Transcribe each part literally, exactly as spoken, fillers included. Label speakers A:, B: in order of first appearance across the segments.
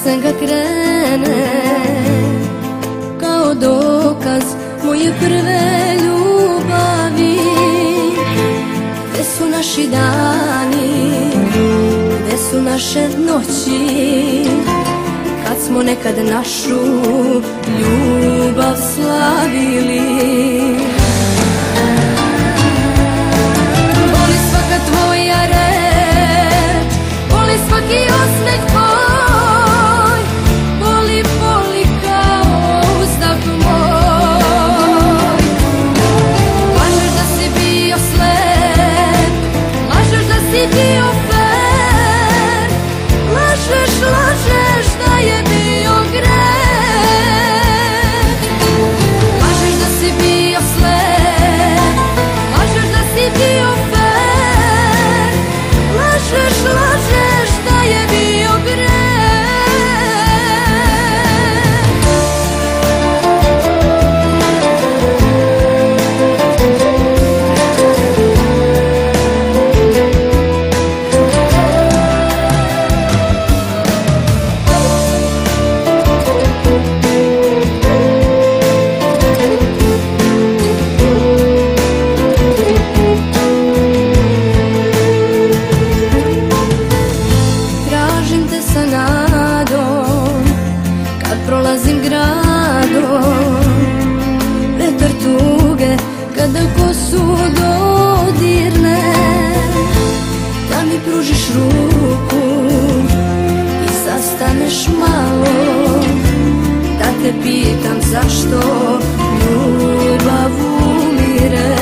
A: pesen kad krene, kao dokaz moje prve ljubavi. Gde su naši dani, gde su naše noći, kad smo nekad našu ljubav slavili. Boli svaka tvoja reč, boli svaki osmeh tvoj, boli, boli kao uzdah moj. Lažeš da si bio slep, lažeš da si bio fer, lažeš, lažeš da je bio greh. Lažeš da si bio slep, lažeš da si bio fer, lažeš, lažeš da je bio greh. Prolazim gradom, vetar tuge kada kosu dodirne, da mi pružiš ruku i sastaneš malo, da te pitam zašto ljubav umire.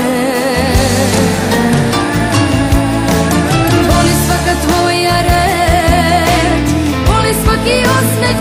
A: Boli svaka tvoja reč, boli svaki osmeh